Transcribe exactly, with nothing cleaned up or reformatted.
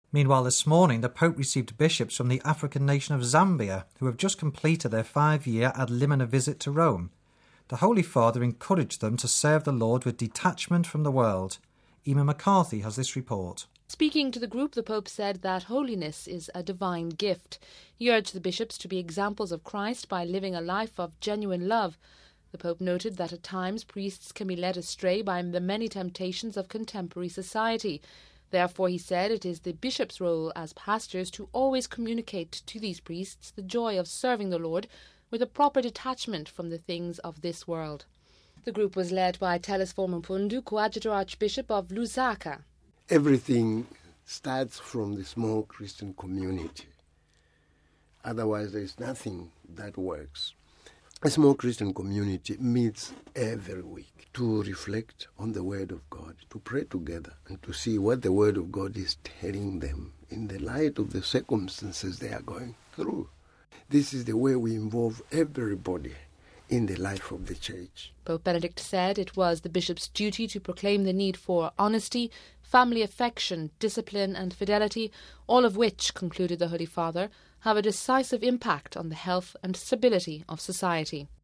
Meanwhile, this morning, the Pope received bishops from the African nation of Zambia, who have just completed their five-year ad limina visit to Rome. The Holy Father encouraged them to serve the Lord with detachment from the world. Emma McCarthy has this report. Speaking to the group, the Pope said that holiness is a divine gift. He urged the bishops to be examples of Christ by living a life of genuine love. The Pope noted that at times priests can be led astray by the many temptations of contemporary society. Therefore, he said, it is the bishop's role as pastors to always communicate to these priests the joy of serving the Lord with a proper detachment from the things of this world. The group was led by Telesform Mpundu, Coadjutor Archbishop of Lusaka. Everything starts from the small Christian community. Otherwise, there is nothing that works. A small Christian community meets every week to reflect on the Word of God, to pray together and to see what the Word of God is telling them in the light of the circumstances they are going through. This is the way we involve everybody in the life of the Church. Pope Benedict said it was the bishop's duty to proclaim the need for honesty, family affection, discipline and fidelity, all of which, concluded the Holy Father, have a decisive impact on the health and stability of society.